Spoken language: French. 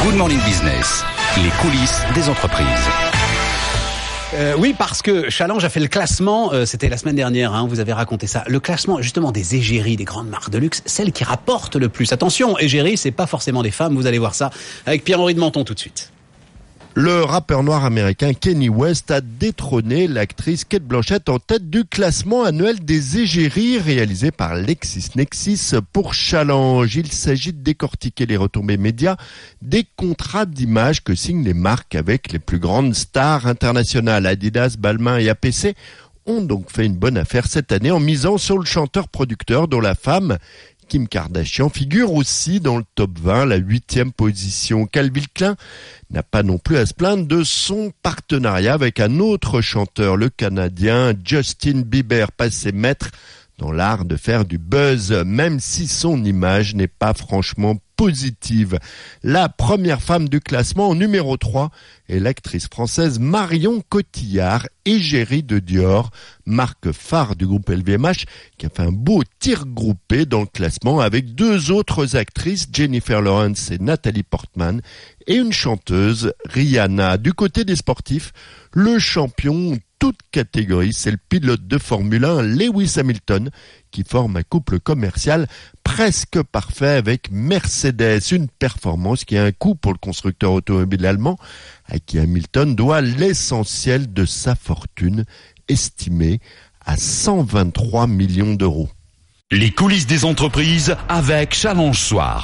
Good Morning Business, les coulisses des entreprises. Oui, parce que Challenge a fait le classement, c'était la semaine dernière, hein, vous avez raconté ça, le classement justement des égéries, des grandes marques de luxe, celles qui rapportent le plus. Attention, égérie, c'est pas forcément des femmes, vous allez voir ça avec Pierre-Henri de Menton tout de suite. Le rappeur noir américain Kanye West a détrôné l'actrice Cate Blanchett en tête du classement annuel des égéries réalisé par LexisNexis pour Challenge. Il s'agit de décortiquer les retombées médias des contrats d'image que signent les marques avec les plus grandes stars internationales. Adidas, Balmain et APC ont donc fait une bonne affaire cette année en misant sur le chanteur-producteur dont la femme Kim Kardashian figure aussi dans le top 20, la 8e position. Calvin Klein n'a pas non plus à se plaindre de son partenariat avec un autre chanteur, le Canadien Justin Bieber, passé maître dans l'art de faire du buzz, même si son image n'est pas franchement positive. La première femme du classement, en numéro 3, est l'actrice française Marion Cotillard, égérie de Dior, marque phare du groupe LVMH, qui a fait un beau tir groupé dans le classement avec deux autres actrices, Jennifer Lawrence et Nathalie Portman, et une chanteuse, Rihanna. Du côté des sportifs, le champion toute catégorie, c'est le pilote de Formule 1 Lewis Hamilton qui forme un couple commercial presque parfait avec Mercedes, une performance qui a un coût pour le constructeur automobile allemand à qui Hamilton doit l'essentiel de sa fortune estimée à 123 millions d'euros. Les coulisses des entreprises avec Challenge Soir.